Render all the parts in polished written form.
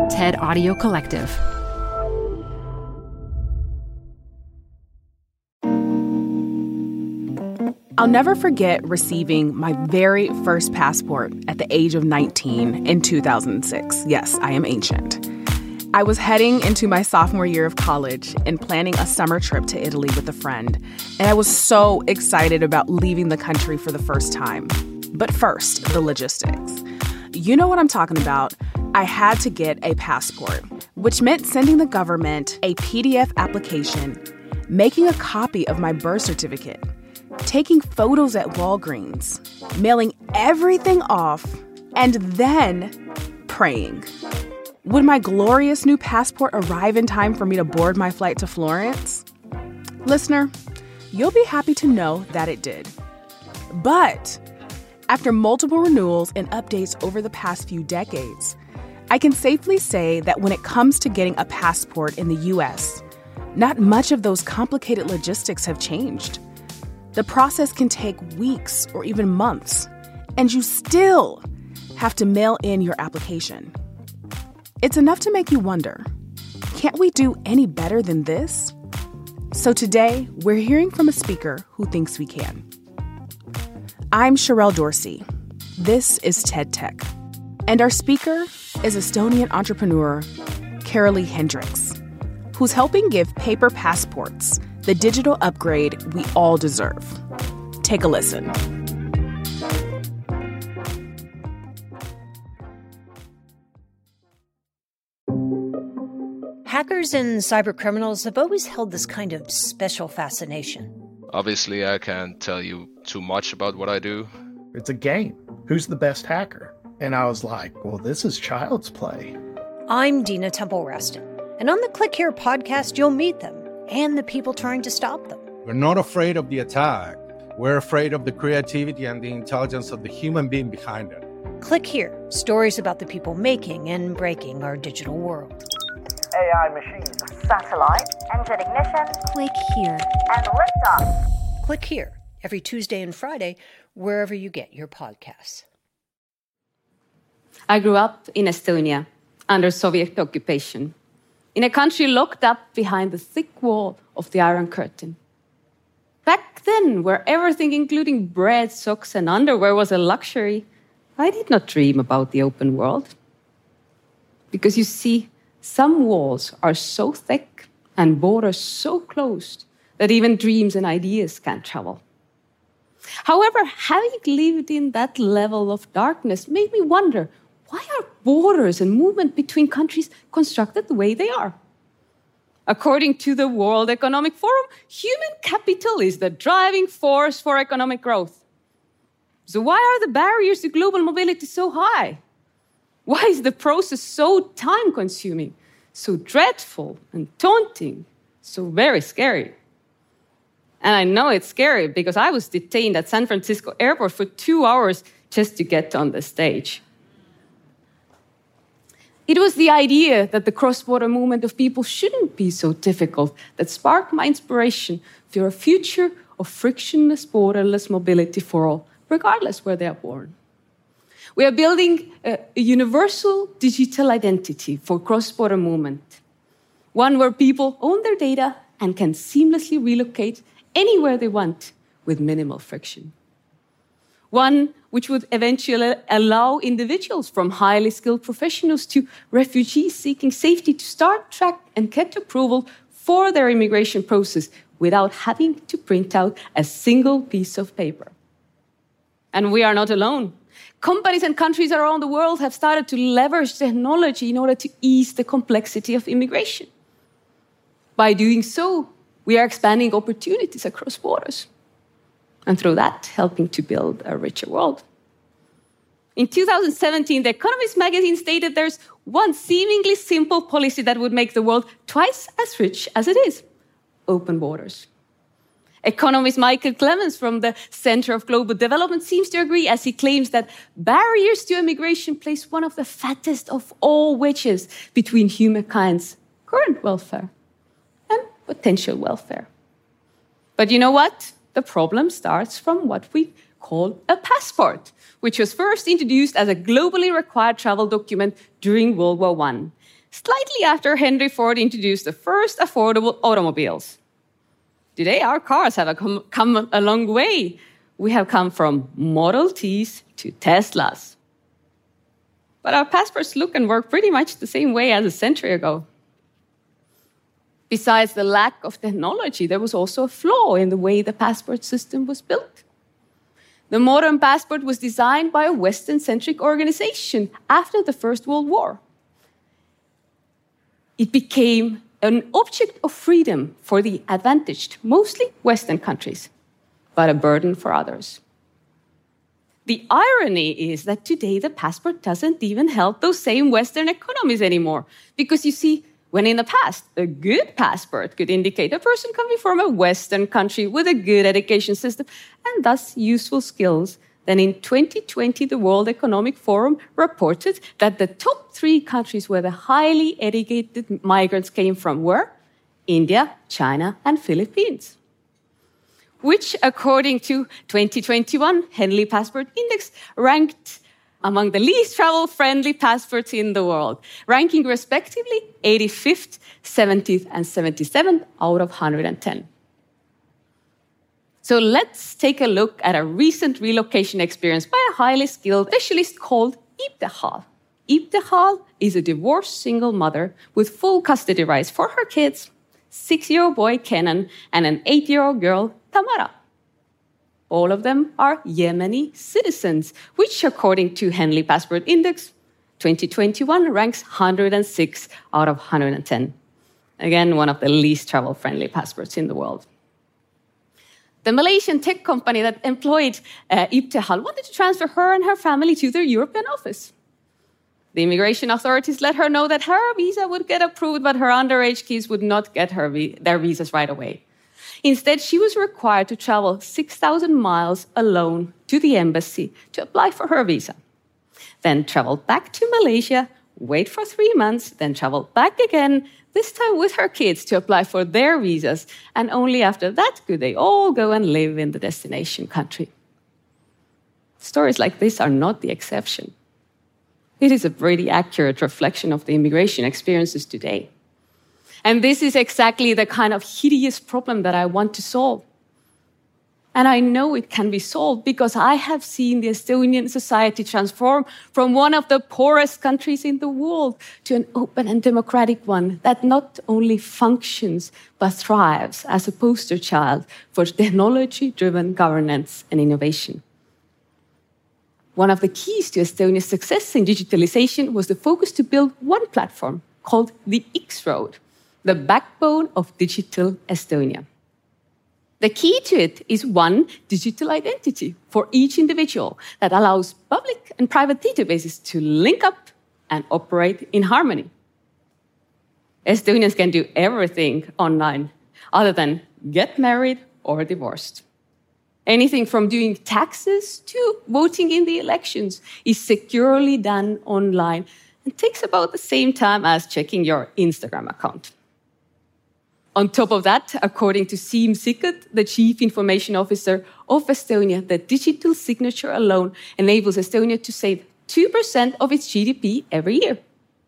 TED Audio Collective. I'll never forget receiving my very first passport at the age of 19 in 2006. Yes, I am ancient. I was heading into my sophomore year of college and planning a summer trip to Italy with a friend, and I was so excited about leaving the country for the first time. But first, the logistics. You know what I'm talking about. I had to get a passport, which meant sending the government a PDF application, making a copy of my birth certificate, taking photos at Walgreens, mailing everything off, and then praying. Would my glorious new passport arrive in time for me to board my flight to Florence? Listener, you'll be happy to know that it did. But after multiple renewals and updates over the past few decades, I can safely say that when it comes to getting a passport in the U.S., not much of those complicated logistics have changed. The process can take weeks or even months, and you still have to mail in your application. It's enough to make you wonder, can't we do any better than this? So today, we're hearing from a speaker who thinks we can. I'm Sherelle Dorsey. This is TED Tech. And our speaker is Estonian entrepreneur Kerli Hendriks, who's helping give paper passports the digital upgrade we all deserve. Take a listen. Hackers and cybercriminals have always held this kind of special fascination. Obviously, I can't tell you too much about what I do. It's a game. Who's the best hacker? And I was like, well, this is child's play. I'm Dina Temple-Raston, and on the Click Here podcast, you'll meet them and the people trying to stop them. We're not afraid of the attack. We're afraid of the creativity and the intelligence of the human being behind it. Click Here, stories about the people making and breaking our digital world. AI machines. Satellite. Engine ignition. Click Here. And liftoff. Click Here, every Tuesday and Friday, wherever you get your podcasts. I grew up in Estonia under Soviet occupation, in a country locked up behind the thick wall of the Iron Curtain. Back then, where everything, including bread, socks, and underwear, was a luxury, I did not dream about the open world. Because you see, some walls are so thick and borders so closed that even dreams and ideas can't travel. However, having lived in that level of darkness made me wonder, why are borders and movement between countries constructed the way they are? According to the World Economic Forum, human capital is the driving force for economic growth. So why are the barriers to global mobility so high? Why is the process so time-consuming, so dreadful and daunting, so very scary? And I know it's scary because I was detained at San Francisco airport for 2 hours just to get on the stage. It was the idea that the cross-border movement of people shouldn't be so difficult that sparked my inspiration for a future of frictionless, borderless mobility for all, regardless where they are born. We are building a universal digital identity for cross-border movement, one where people own their data and can seamlessly relocate anywhere they want with minimal friction. One which would eventually allow individuals from highly skilled professionals to refugees seeking safety to start, track, and get approval for their immigration process without having to print out a single piece of paper. And we are not alone. Companies and countries around the world have started to leverage technology in order to ease the complexity of immigration. By doing so, we are expanding opportunities across borders, and through that, helping to build a richer world. In 2017, The Economist magazine stated there's one seemingly simple policy that would make the world twice as rich as it is: open borders. Economist Michael Clemens from the Center of Global Development seems to agree, as he claims that barriers to immigration place one of the fattest of all wedges between humankind's current welfare and potential welfare. But you know what? The problem starts from what we call a passport, which was first introduced as a globally required travel document during World War I. slightly after Henry Ford introduced the first affordable automobiles. Today, our cars have come a long way. We have come from Model Ts to Teslas. But our passports look and work pretty much the same way as a century ago. Besides the lack of technology, there was also a flaw in the way the passport system was built. The modern passport was designed by a Western-centric organization after the First World War. It became an object of freedom for the advantaged, mostly Western countries, but a burden for others. The irony is that today the passport doesn't even help those same Western economies anymore. Because you see, when in the past, a good passport could indicate a person coming from a Western country with a good education system and thus useful skills, then in 2020, the World Economic Forum reported that the top 3 countries where the highly educated migrants came from were India, China, and Philippines, which, according to 2021 Henley Passport Index, ranked among the least travel-friendly passports in the world, ranking respectively 85th, 70th, and 77th out of 110. So let's take a look at a recent relocation experience by a highly skilled specialist called Ibtihal. Ibtihal is a divorced single mother with full custody rights for her kids, 6-year-old boy Kenan and an 8-year-old girl Tamara. All of them are Yemeni citizens, which, according to Henley Passport Index 2021, ranks 106 out of 110. Again, one of the least travel-friendly passports in the world. The Malaysian tech company that employed Ibtihal wanted to transfer her and her family to their European office. The immigration authorities let her know that her visa would get approved, but her underage kids would not get their visas right away. Instead, she was required to travel 6,000 miles alone to the embassy to apply for her visa. Then travel back to Malaysia, wait for 3 months, then travel back again, this time with her kids to apply for their visas, and only after that could they all go and live in the destination country. Stories like this are not the exception. It is a pretty accurate reflection of the immigration experiences today. And this is exactly the kind of hideous problem that I want to solve. And I know it can be solved because I have seen the Estonian society transform from one of the poorest countries in the world to an open and democratic one that not only functions but thrives as a poster child for technology-driven governance and innovation. One of the keys to Estonia's success in digitalization was the focus to build one platform called the X-Road, the backbone of digital Estonia. The key to it is one digital identity for each individual that allows public and private databases to link up and operate in harmony. Estonians can do everything online other than get married or divorced. Anything from doing taxes to voting in the elections is securely done online and takes about the same time as checking your Instagram account. On top of that, according to Siim Sikkut, the Chief Information Officer of Estonia, the digital signature alone enables Estonia to save 2% of its GDP every year.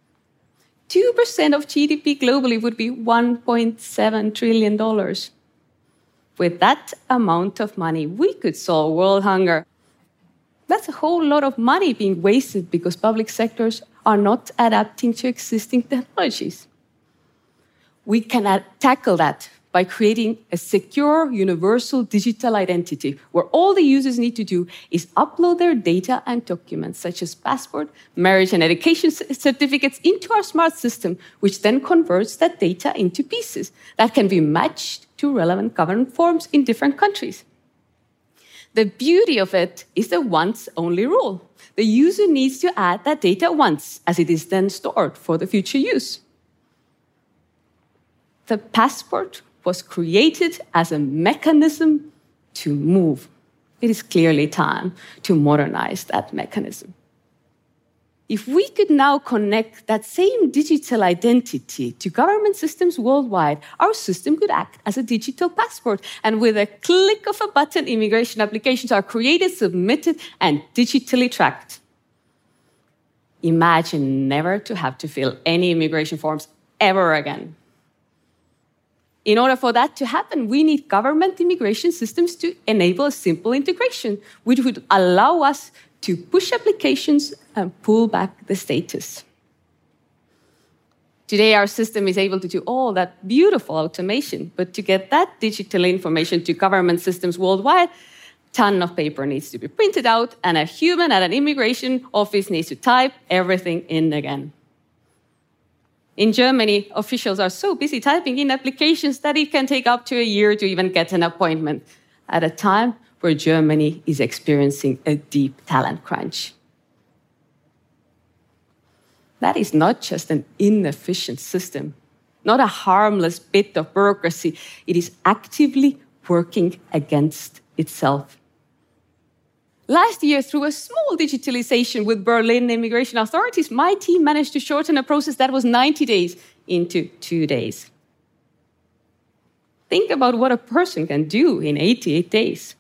2% of GDP globally would be $1.7 trillion. With that amount of money, we could solve world hunger. That's a whole lot of money being wasted because public sectors are not adapting to existing technologies. We can tackle that by creating a secure, universal digital identity where all the users need to do is upload their data and documents, such as passport, marriage, and education certificates into our smart system, which then converts that data into pieces that can be matched to relevant government forms in different countries. The beauty of it is the once-only rule. The user needs to add that data once, as it is then stored for the future use. The passport was created as a mechanism to move. It is clearly time to modernize that mechanism. If we could now connect that same digital identity to government systems worldwide, our system could act as a digital passport. And with a click of a button, immigration applications are created, submitted, and digitally tracked. Imagine never to have to fill any immigration forms ever again. In order for that to happen, we need government immigration systems to enable a simple integration, which would allow us to push applications and pull back the status. Today, our system is able to do all that beautiful automation, but to get that digital information to government systems worldwide, a ton of paper needs to be printed out, and a human at an immigration office needs to type everything in again. In Germany, officials are so busy typing in applications that it can take up to a year to even get an appointment, at a time where Germany is experiencing a deep talent crunch. That is not just an inefficient system, not a harmless bit of bureaucracy. It is actively working against itself. Last year, through a small digitalization with Berlin immigration authorities, my team managed to shorten a process that was 90 days into 2 days. Think about what a person can do in 88 days.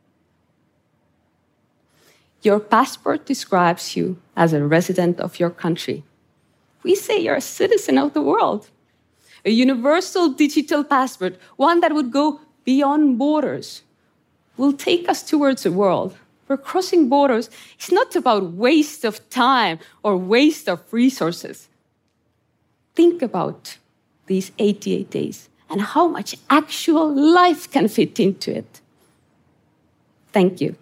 Your passport describes you as a resident of your country. We say you're a citizen of the world. A universal digital passport, one that would go beyond borders, will take us towards a world where crossing borders is not about waste of time or waste of resources. Think about these 88 days and how much actual life can fit into it. Thank you.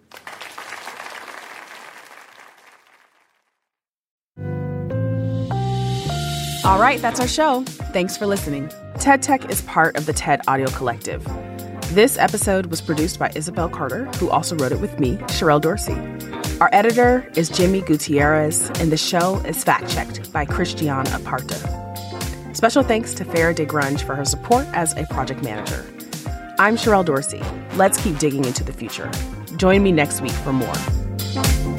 All right, that's our show. Thanks for listening. TED Tech is part of the TED Audio Collective. This episode was produced by Isabel Carter, who also wrote it with me, Sherelle Dorsey. Our editor is Jimmy Gutierrez, and the show is fact-checked by Christiane Aparta. Special thanks to Farah DeGrunge for her support as a project manager. I'm Sherelle Dorsey. Let's keep digging into the future. Join me next week for more.